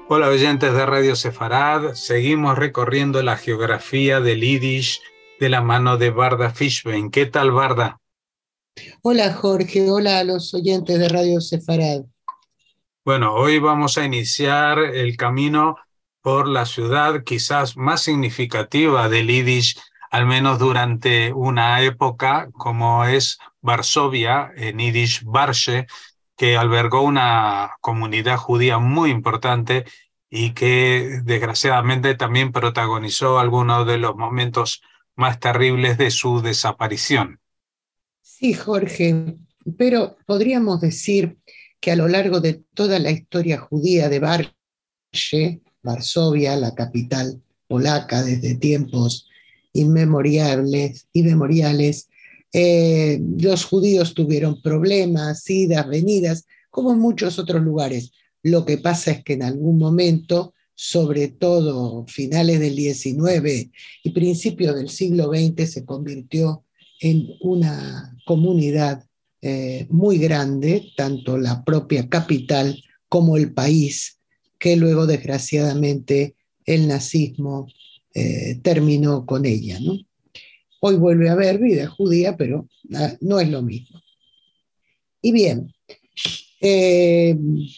Hola oyentes de Radio Sefarad, seguimos recorriendo la geografía del Yiddish de la mano de Varda Fishbein. ¿Qué tal, Varda? Hola Jorge, hola a los oyentes de Radio Sefarad. Bueno, hoy vamos a iniciar el camino por la ciudad quizás más significativa del Yiddish, al menos durante una época, como es Varsovia, en Yiddish Barshe, que albergó una comunidad judía muy importante y que desgraciadamente también protagonizó algunos de los momentos más terribles de su desaparición. Sí, Jorge, pero podríamos decir que a lo largo de toda la historia judía de Varsovia, la capital polaca desde tiempos inmemoriales, los judíos tuvieron problemas, idas, venidas, como en muchos otros lugares. Lo que pasa es que en algún momento, sobre todo finales del XIX y principios del siglo XX, se convirtió en una comunidad muy grande, tanto la propia capital como el país, que luego desgraciadamente el nazismo terminó con ella, ¿no? Hoy vuelve a haber vida judía, pero no es lo mismo. Y bien, eh,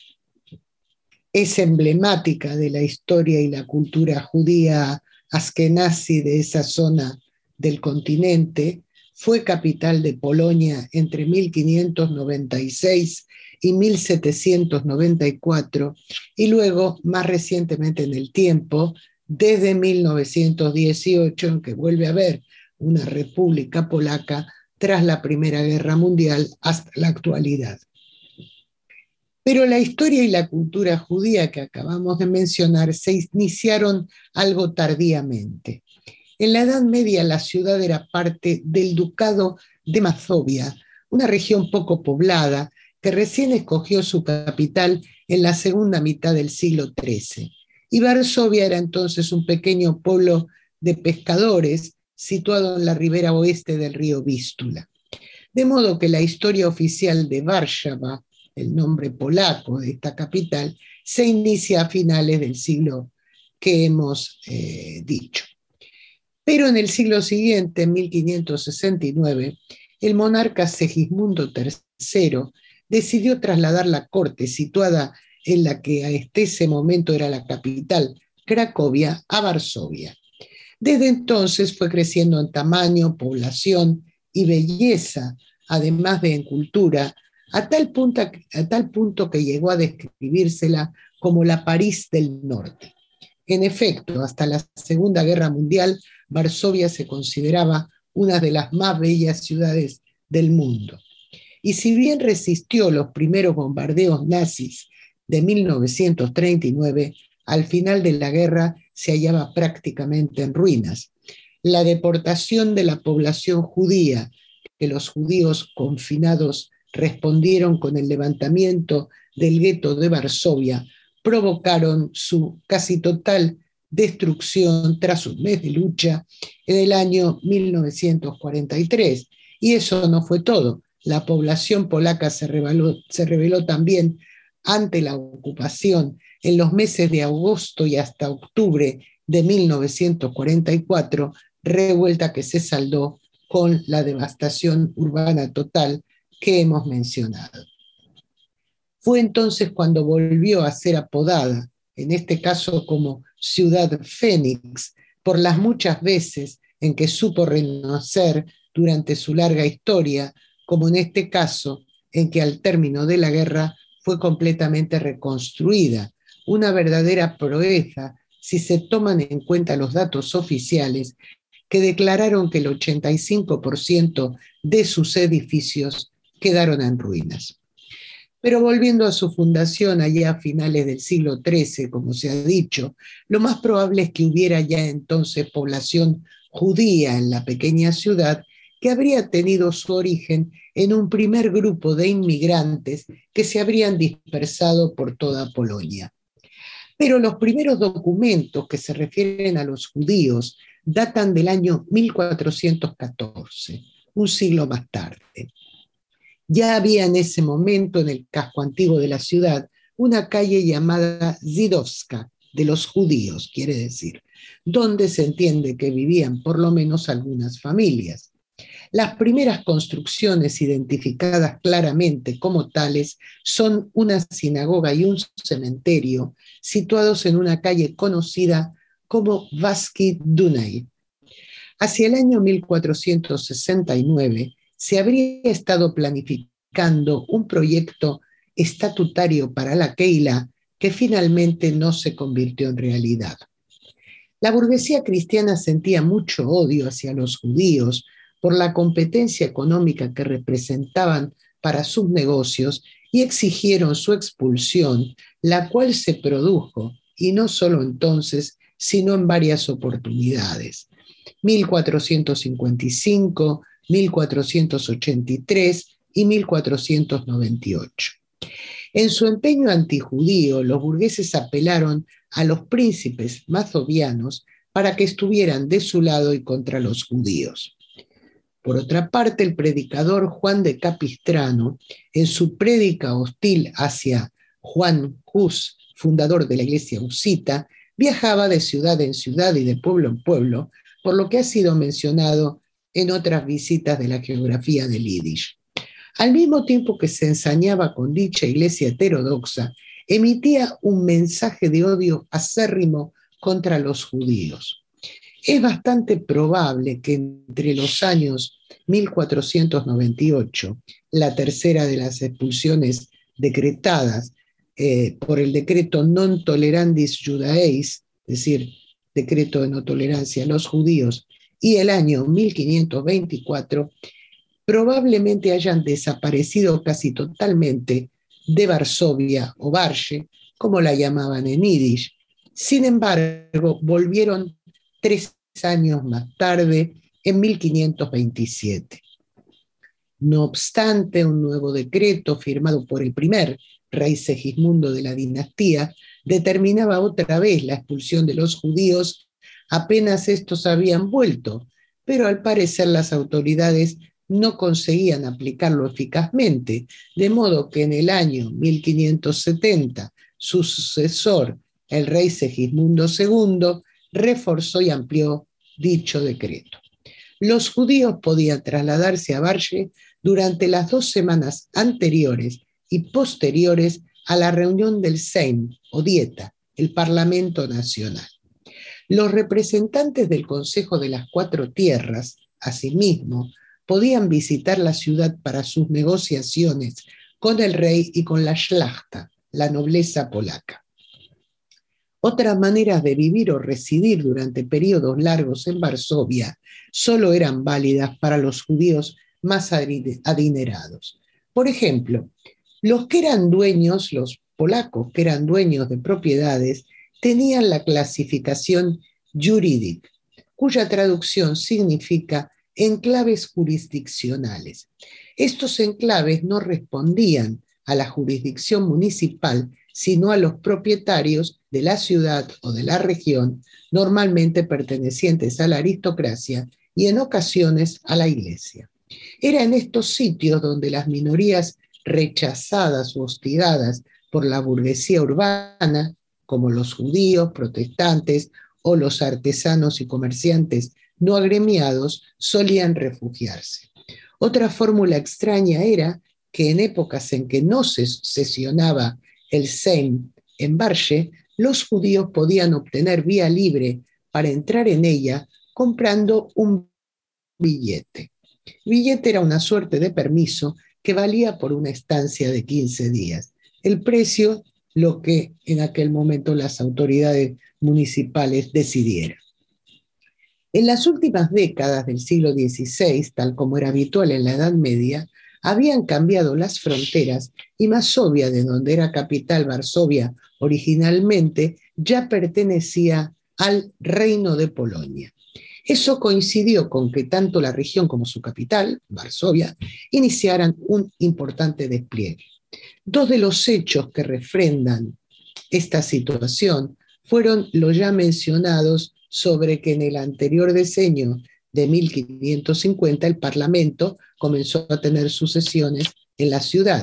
es emblemática de la historia y la cultura judía askenazi de esa zona del continente. Fue capital de Polonia entre 1596 y 1794 y luego, más recientemente en el tiempo, desde 1918, en que vuelve a haber una república polaca tras la Primera Guerra Mundial hasta la actualidad. Pero la historia y la cultura judía que acabamos de mencionar se iniciaron algo tardíamente. En la Edad Media la ciudad era parte del ducado de Mazovia, una región poco poblada que recién escogió su capital en la segunda mitad del siglo XIII. Y Varsovia era entonces un pequeño pueblo de pescadores situado en la ribera oeste del río Vístula. De modo que la historia oficial de Warszawa, el nombre polaco de esta capital, se inicia a finales del siglo que hemos dicho. Pero en el siglo siguiente, en 1569, el monarca Segismundo III decidió trasladar la corte situada en la que hasta ese momento era la capital, Cracovia, a Varsovia. Desde entonces fue creciendo en tamaño, población y belleza, además de en cultura, a tal punto que llegó a describírsela como la París del Norte. En efecto, hasta la Segunda Guerra Mundial, Varsovia se consideraba una de las más bellas ciudades del mundo. Y si bien resistió los primeros bombardeos nazis de 1939, al final de la guerra se hallaba prácticamente en ruinas. La deportación de la población judía, que los judíos confinados respondieron con el levantamiento del gueto de Varsovia, provocaron su casi total destrucción tras un mes de lucha en el año 1943. Y eso no fue todo. La población polaca se rebeló también ante la ocupación en los meses de agosto y hasta octubre de 1944, revuelta que se saldó con la devastación urbana total que hemos mencionado. Fue entonces cuando volvió a ser apodada, en este caso como Ciudad Fénix, por las muchas veces en que supo renacer durante su larga historia, como en este caso en que al término de la guerra fue completamente reconstruida, una verdadera proeza si se toman en cuenta los datos oficiales que declararon que el 85% de sus edificios quedaron en ruinas. Pero volviendo a su fundación allá a finales del siglo XIII, como se ha dicho, lo más probable es que hubiera ya entonces población judía en la pequeña ciudad que habría tenido su origen en un primer grupo de inmigrantes que se habrían dispersado por toda Polonia. Pero los primeros documentos que se refieren a los judíos datan del año 1414, un siglo más tarde. Ya había en ese momento en el casco antiguo de la ciudad una calle llamada Zidovska, de los judíos, quiere decir, donde se entiende que vivían por lo menos algunas familias. Las primeras construcciones identificadas claramente como tales son una sinagoga y un cementerio situados en una calle conocida como Vasky Dunay. Hacia el año 1469 se habría estado planificando un proyecto estatutario para la Keilah que finalmente no se convirtió en realidad. La burguesía cristiana sentía mucho odio hacia los judíos por la competencia económica que representaban para sus negocios y exigieron su expulsión, la cual se produjo, y no solo entonces, sino en varias oportunidades. 1455, 1483 y 1498. En su empeño antijudío, los burgueses apelaron a los príncipes mazovianos para que estuvieran de su lado y contra los judíos. Por otra parte, el predicador Juan de Capistrano, en su prédica hostil hacia Juan Hus, fundador de la iglesia husita, viajaba de ciudad en ciudad y de pueblo en pueblo, por lo que ha sido mencionado en otras visitas de la geografía del Yiddish. Al mismo tiempo que se ensañaba con dicha iglesia heterodoxa, emitía un mensaje de odio acérrimo contra los judíos. Es bastante probable que entre los años 1498, la tercera de las expulsiones decretadas por el decreto Non Tolerandis Judaeis, es decir, decreto de no tolerancia a los judíos, y el año 1524, probablemente hayan desaparecido casi totalmente de Varsovia o Varshe, como la llamaban en Yiddish. Sin embargo, volvieron 3 años más tarde, en 1527. No obstante, un nuevo decreto firmado por el primer rey Segismundo de la dinastía determinaba otra vez la expulsión de los judíos apenas estos habían vuelto, pero al parecer las autoridades no conseguían aplicarlo eficazmente, de modo que en el año 1570 su sucesor, el rey Segismundo II, reforzó y amplió dicho decreto. Los judíos podían trasladarse a Varshe durante las 2 semanas anteriores y posteriores a la reunión del Seim, o Dieta, el Parlamento Nacional. Los representantes del Consejo de las 4 Tierras, asimismo, podían visitar la ciudad para sus negociaciones con el rey y con la Shlachta, la nobleza polaca. Otras maneras de vivir o residir durante periodos largos en Varsovia solo eran válidas para los judíos más adinerados. Por ejemplo, los polacos que eran dueños de propiedades tenían la clasificación jurídica, cuya traducción significa enclaves jurisdiccionales. Estos enclaves no respondían a la jurisdicción municipal, sino a los propietarios de la ciudad o de la región, normalmente pertenecientes a la aristocracia y en ocasiones a la iglesia. Era en estos sitios donde las minorías rechazadas o hostigadas por la burguesía urbana, como los judíos, protestantes o los artesanos y comerciantes no agremiados, solían refugiarse. Otra fórmula extraña era que en épocas en que no se sesionaba el Seim en Varshe, los judíos podían obtener vía libre para entrar en ella comprando un billete. El billete era una suerte de permiso que valía por una estancia de 15 días. El precio, lo que en aquel momento las autoridades municipales decidieran. En las últimas décadas del siglo XVI, tal como era habitual en la Edad Media, habían cambiado las fronteras y Masovia, de donde era capital Varsovia originalmente, ya pertenecía al Reino de Polonia. Eso coincidió con que tanto la región como su capital, Varsovia, iniciaran un importante despliegue. 2 de los hechos que refrendan esta situación fueron los ya mencionados sobre que en el anterior decenio de 1550 el Parlamento comenzó a tener sus sesiones en la ciudad.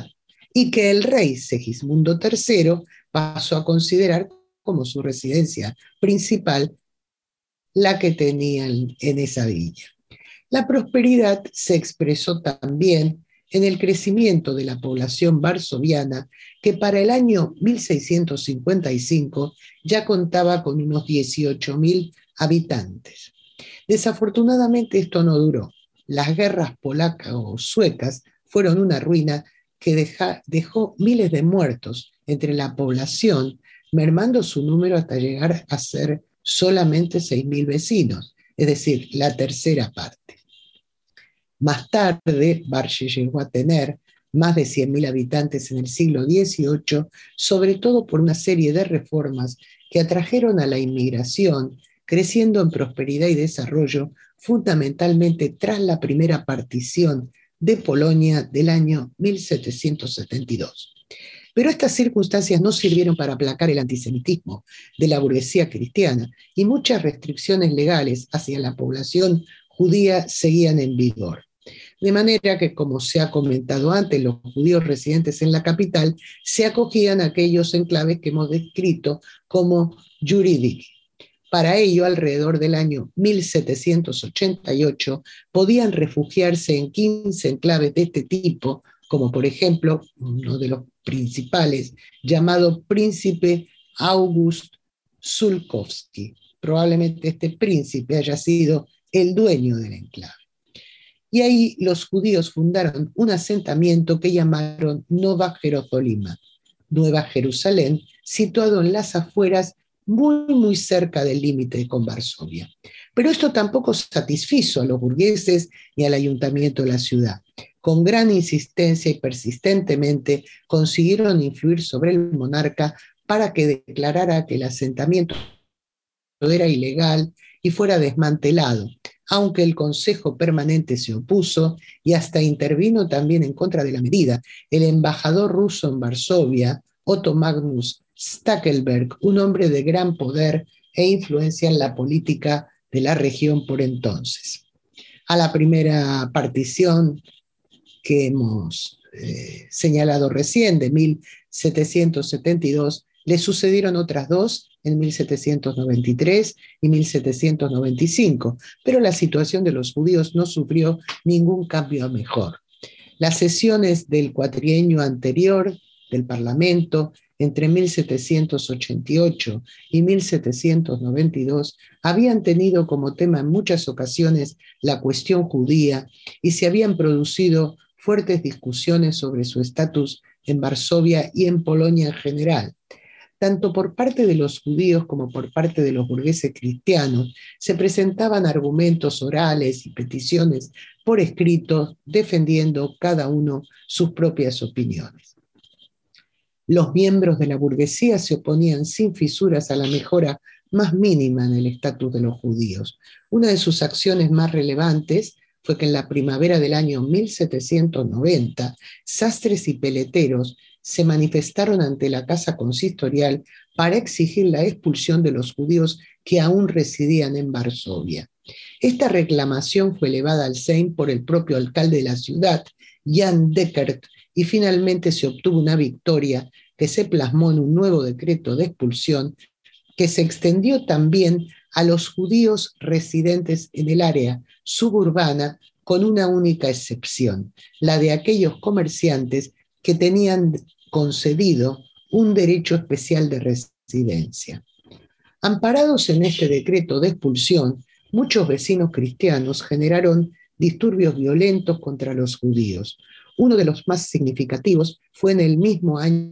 y que el rey Segismundo III pasó a considerar como su residencia principal la que tenían en esa villa. La prosperidad se expresó también en el crecimiento de la población varsoviana, que para el año 1655 ya contaba con unos 18.000 habitantes. Desafortunadamente esto no duró. Las guerras polacas o suecas fueron una ruina que dejó miles de muertos entre la población, mermando su número hasta llegar a ser solamente 6.000 vecinos, es decir, la tercera parte. Más tarde, Barche llegó a tener más de 100.000 habitantes en el siglo XVIII, sobre todo por una serie de reformas que atrajeron a la inmigración, creciendo en prosperidad y desarrollo, fundamentalmente tras la primera partición de Polonia del año 1772. Pero estas circunstancias no sirvieron para aplacar el antisemitismo de la burguesía cristiana y muchas restricciones legales hacia la población judía seguían en vigor. De manera que, como se ha comentado antes, los judíos residentes en la capital se acogían a aquellos enclaves que hemos descrito como jurídicos. Para ello, alrededor del año 1788, podían refugiarse en 15 enclaves de este tipo, como por ejemplo uno de los principales, llamado Príncipe August Sulkowski. Probablemente este príncipe haya sido el dueño del enclave. Y ahí los judíos fundaron un asentamiento que llamaron Nova Jerozolima, Nueva Jerusalén, situado en las afueras muy cerca del límite con Varsovia. Pero esto tampoco satisfizo a los burgueses ni al ayuntamiento de la ciudad. Con gran insistencia y persistentemente consiguieron influir sobre el monarca para que declarara que el asentamiento era ilegal y fuera desmantelado, aunque el Consejo Permanente se opuso y hasta intervino también en contra de la medida. El embajador ruso en Varsovia, Otto Magnus Stackelberg, un hombre de gran poder e influencia en la política de la región por entonces. A la primera partición que hemos señalado recién, de 1772, le sucedieron otras dos en 1793 y 1795, pero la situación de los judíos no sufrió ningún cambio a mejor. Las sesiones del cuatrienio anterior del Parlamento, entre 1788 y 1792, habían tenido como tema en muchas ocasiones la cuestión judía y se habían producido fuertes discusiones sobre su estatus en Varsovia y en Polonia en general. Tanto por parte de los judíos como por parte de los burgueses cristianos, se presentaban argumentos orales y peticiones por escrito defendiendo cada uno sus propias opiniones. Los miembros de la burguesía se oponían sin fisuras a la mejora más mínima en el estatus de los judíos. Una de sus acciones más relevantes fue que en la primavera del año 1790, sastres y peleteros se manifestaron ante la Casa Consistorial para exigir la expulsión de los judíos que aún residían en Varsovia. Esta reclamación fue elevada al Sejm por el propio alcalde de la ciudad, Jan Deckert, y finalmente se obtuvo una victoria que se plasmó en un nuevo decreto de expulsión que se extendió también a los judíos residentes en el área suburbana, con una única excepción, la de aquellos comerciantes que tenían concedido un derecho especial de residencia. Amparados en este decreto de expulsión, muchos vecinos cristianos generaron disturbios violentos contra los judíos. Uno de los más significativos fue en el mismo año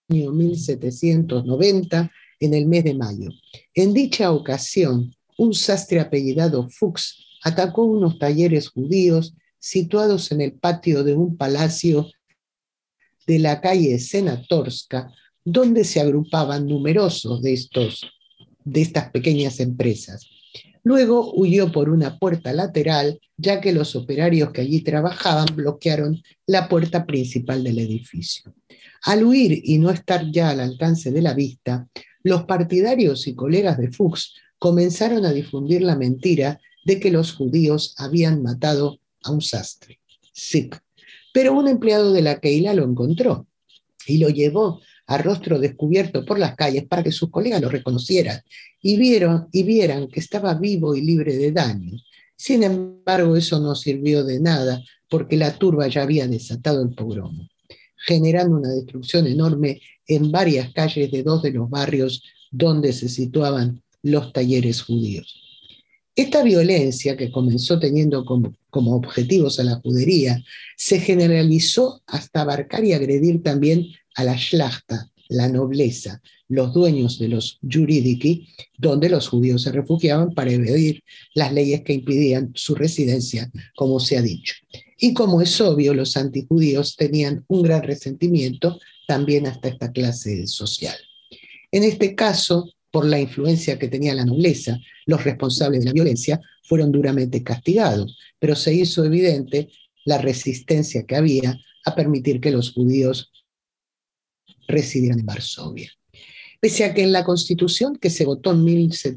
1790, en el mes de mayo. En dicha ocasión, un sastre apellidado Fuchs atacó unos talleres judíos situados en el patio de un palacio de la calle Senatorska, donde se agrupaban numerosos de estas pequeñas empresas. Luego huyó por una puerta lateral, ya que los operarios que allí trabajaban bloquearon la puerta principal del edificio. Al huir y no estar ya al alcance de la vista, los partidarios y colegas de Fuchs comenzaron a difundir la mentira de que los judíos habían matado a un sastre, Sick. Pero un empleado de la Keilah lo encontró y lo llevó a rostro descubierto por las calles para que sus colegas lo reconocieran y vieran que estaba vivo y libre de daños. Sin embargo, eso no sirvió de nada porque la turba ya había desatado el pogromo, generando una destrucción enorme en varias calles de dos de los barrios donde se situaban los talleres judíos. Esta violencia, que comenzó teniendo como objetivos a la judería, se generalizó hasta abarcar y agredir también a la shlachta, la nobleza, los dueños de los yuridiki, donde los judíos se refugiaban para evadir las leyes que impidían su residencia, como se ha dicho. Y como es obvio, los antijudíos tenían un gran resentimiento también hasta esta clase social. En este caso, por la influencia que tenía la nobleza, los responsables de la violencia fueron duramente castigados, pero se hizo evidente la resistencia que había a permitir que los judíos residieran en Varsovia. Pese a que en la Constitución que se votó en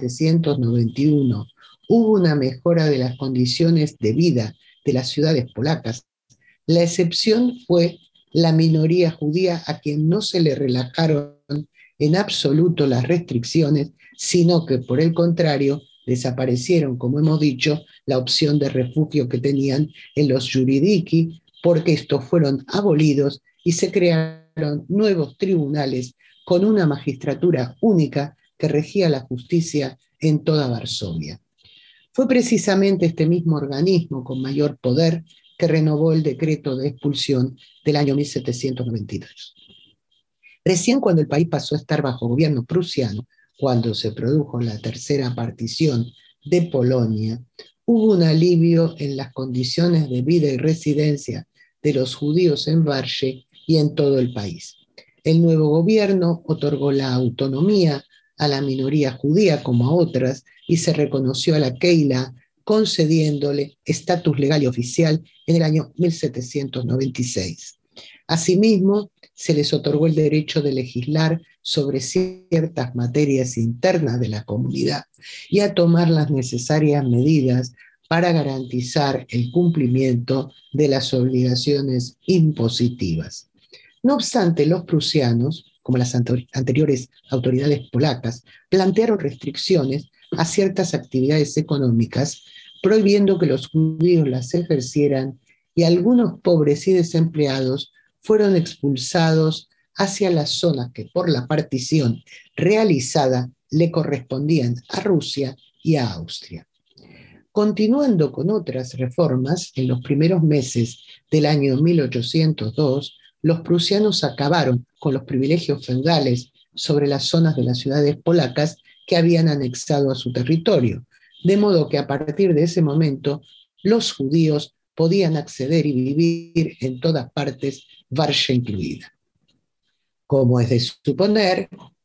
1791 hubo una mejora de las condiciones de vida de las ciudades polacas, la excepción fue la minoría judía a quien no se le relajaron en absoluto las restricciones, sino que por el contrario desaparecieron, como hemos dicho, la opción de refugio que tenían en los yuridiki, porque estos fueron abolidos y se crearon nuevos tribunales con una magistratura única que regía la justicia en toda Varsovia. Fue precisamente este mismo organismo con mayor poder que renovó el decreto de expulsión del año 1792. Recién cuando el país pasó a estar bajo gobierno prusiano, cuando se produjo la tercera partición de Polonia, hubo un alivio en las condiciones de vida y residencia de los judíos en Varsovia y en todo el país. El nuevo gobierno otorgó la autonomía a la minoría judía como a otras y se reconoció a la Keilah concediéndole estatus legal y oficial en el año 1796. Asimismo, se les otorgó el derecho de legislar sobre ciertas materias internas de la comunidad y a tomar las necesarias medidas para garantizar el cumplimiento de las obligaciones impositivas. No obstante, los prusianos, como las anteriores autoridades polacas, plantearon restricciones a ciertas actividades económicas, prohibiendo que los judíos las ejercieran, y algunos pobres y desempleados fueron expulsados hacia las zonas que por la partición realizada le correspondían a Rusia y a Austria. Continuando con otras reformas, en los primeros meses del año 1802, los prusianos acabaron con los privilegios feudales sobre las zonas de las ciudades polacas que habían anexado a su territorio, de modo que a partir de ese momento los judíos podían acceder y vivir en todas partes, Varsovia incluida. Como es de suponer,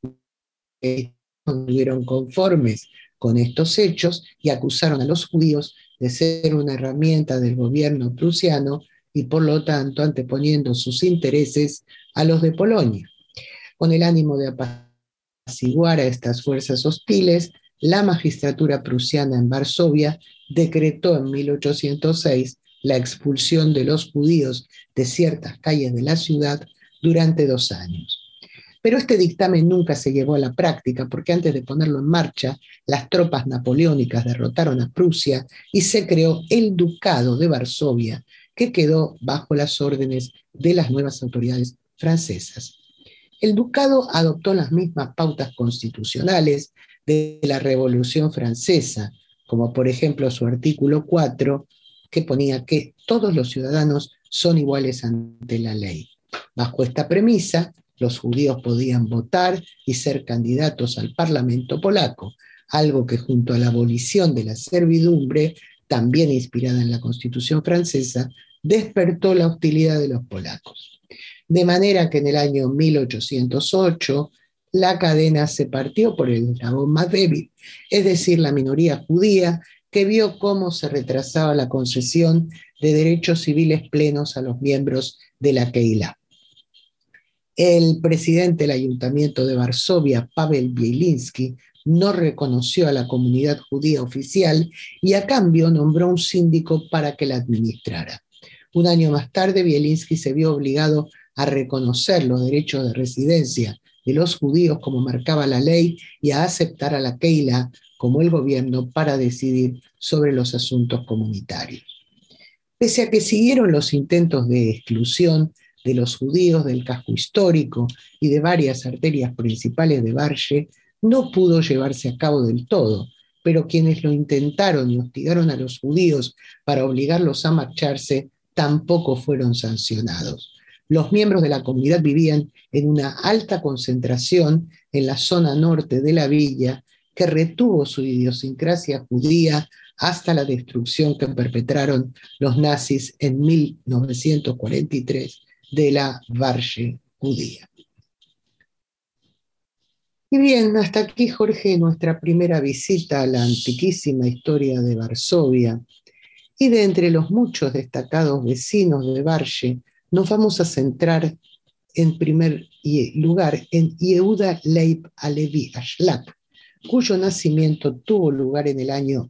estuvieron conformes con estos hechos y acusaron a los judíos de ser una herramienta del gobierno prusiano y por lo tanto anteponiendo sus intereses a los de Polonia. Con el ánimo de apaciguar a estas fuerzas hostiles, la magistratura prusiana en Varsovia decretó en 1806 la expulsión de los judíos de ciertas calles de la ciudad durante 2 años. Pero este dictamen nunca se llevó a la práctica porque antes de ponerlo en marcha, las tropas napoleónicas derrotaron a Prusia y se creó el Ducado de Varsovia, que quedó bajo las órdenes de las nuevas autoridades francesas. El ducado adoptó las mismas pautas constitucionales de la Revolución Francesa, como por ejemplo su artículo 4, que ponía que todos los ciudadanos son iguales ante la ley. Bajo esta premisa, los judíos podían votar y ser candidatos al Parlamento polaco, algo que junto a la abolición de la servidumbre, también inspirada en la Constitución francesa, despertó la hostilidad de los polacos. De manera que en el año 1808 la cadena se partió por el eslabón más débil, es decir, la minoría judía, que vio cómo se retrasaba la concesión de derechos civiles plenos a los miembros de la Keilah. El presidente del Ayuntamiento de Varsovia, Pavel Bielinski, no reconoció a la comunidad judía oficial y a cambio nombró un síndico para que la administrara. Un año más tarde, Bielinski se vio obligado a reconocer los derechos de residencia de los judíos como marcaba la ley y a aceptar a la Keilah como el gobierno para decidir sobre los asuntos comunitarios. Pese a que siguieron los intentos de exclusión de los judíos del casco histórico y de varias arterias principales de Varshe, no pudo llevarse a cabo del todo, pero quienes lo intentaron y hostigaron a los judíos para obligarlos a marcharse tampoco fueron sancionados. Los miembros de la comunidad vivían en una alta concentración en la zona norte de la villa, que retuvo su idiosincrasia judía hasta la destrucción que perpetraron los nazis en 1943 de la Varshe judía. Y bien, hasta aquí, Jorge, nuestra primera visita a la antiquísima historia de Varsovia. Y de entre los muchos destacados vecinos de Varshe, nos vamos a centrar en primer lugar en Yehuda Leib Alevi Ashlag, cuyo nacimiento tuvo lugar en el año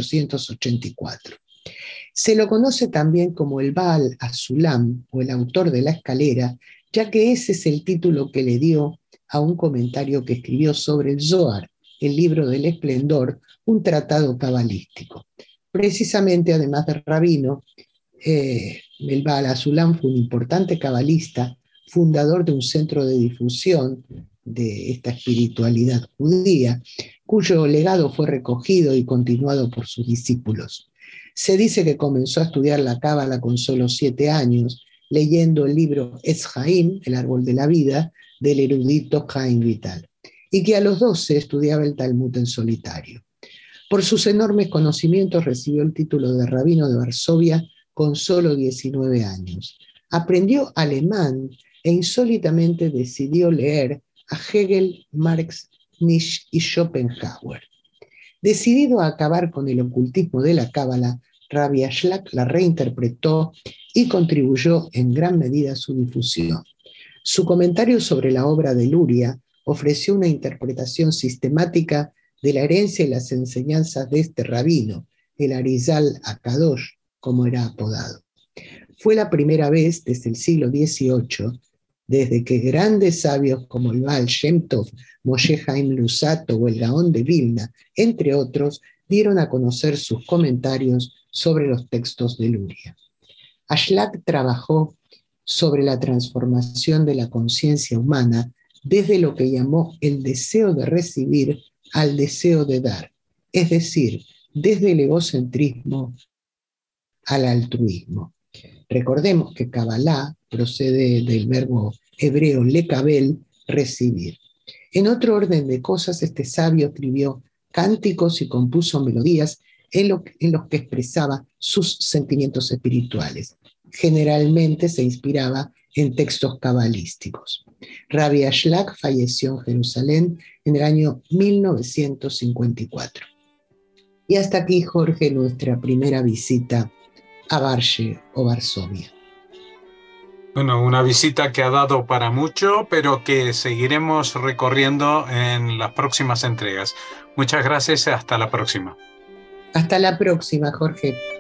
1884. Se lo conoce también como el Baal Asulam, o el autor de la escalera, ya que ese es el título que le dio a un comentario que escribió sobre el Zohar, el libro del esplendor, un tratado cabalístico. Precisamente, además de rabino, el Baal Asulam fue un importante cabalista, fundador de un centro de difusión de esta espiritualidad judía, cuyo legado fue recogido y continuado por sus discípulos. Se dice que comenzó a estudiar la Cábala con solo 7 años, leyendo el libro Etz Haim, el árbol de la vida, del erudito Chaim Vital, y que a los 12 estudiaba el Talmud en solitario. Por sus enormes conocimientos recibió el título de rabino de Varsovia con solo 19 años. Aprendió alemán e insólitamente decidió leer a Hegel, Marx, Nietzsche y Schopenhauer. Decidido a acabar con el ocultismo de la Cábala, Rabbi Ashlag la reinterpretó y contribuyó en gran medida a su difusión. Su comentario sobre la obra de Luria ofreció una interpretación sistemática de la herencia y las enseñanzas de este rabino, el Arizal Akadosh, como era apodado. Fue la primera vez desde el siglo XVIII, desde que grandes sabios como el Baal Shem Tov, Moshe Haim Luzzatto o el Gaón de Vilna, entre otros, dieron a conocer sus comentarios sobre los textos de Luria. Ashlag trabajó sobre la transformación de la conciencia humana desde lo que llamó el deseo de recibir al deseo de dar, es decir, desde el egocentrismo al altruismo. Recordemos que Kabbalah procede del verbo hebreo lekabel, recibir. En otro orden de cosas, este sabio escribió cánticos y compuso melodías en los que expresaba sus sentimientos espirituales. Generalmente se inspiraba en textos cabalísticos. Rabbi Ashlag falleció en Jerusalén en el año 1954. Y hasta aquí, Jorge, nuestra primera visita a Varshe o Varsovia. Bueno, una visita que ha dado para mucho, pero que seguiremos recorriendo en las próximas entregas. Muchas gracias y hasta la próxima. Hasta la próxima, Jorge.